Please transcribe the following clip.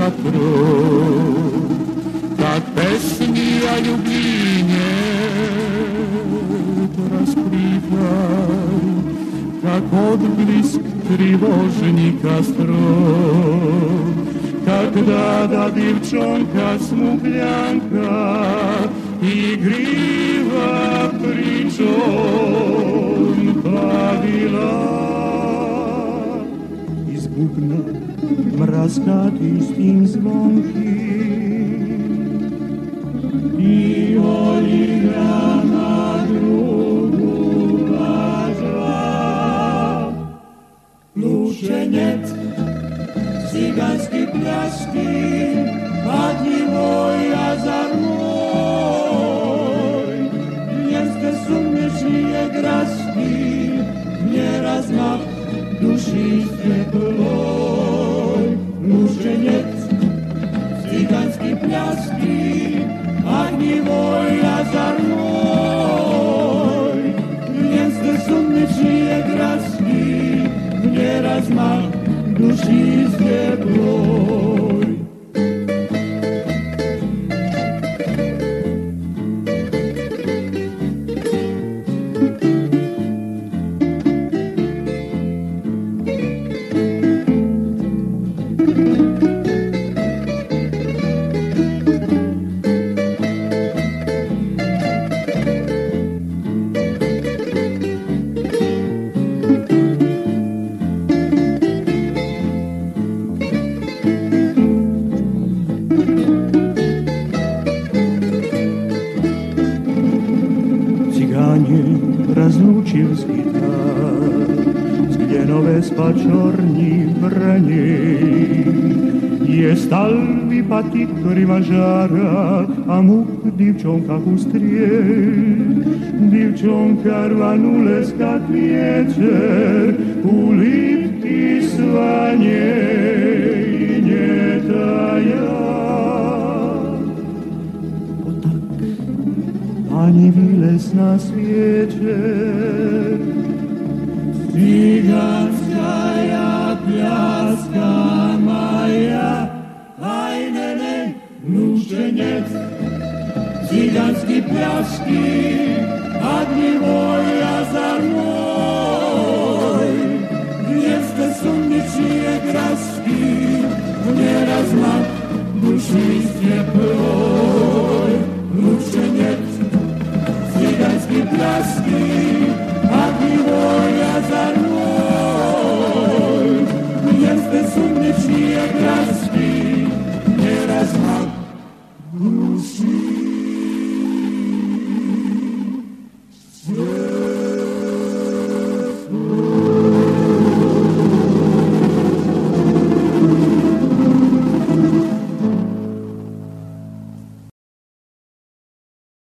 szatru. Tak pesni o Lublinie rozpływał, jak odblisk тревожника строк, когда до девчонка смуглянка игриво причем повела. Из бубна раскатистым звонким и Оля на другу пошла. Лучше нет цыганской пляски, от него я озорной. Вместо сумеречные краски, мне размах души теплой. Лучше нет цыганской пляски, от него я озорной. Вместо сумеречные краски, мне размах души с теплой. Разлучив світа, згленове спачорні броні, є стал випадки кривожара, а мух дівчонка устрель. Дівчонка рванулась, как ветер, улыбки своей не тая. Ani wiles na świecie. Cyganska piaska moja, fajne, nuszczeniec, cyganskie piaski.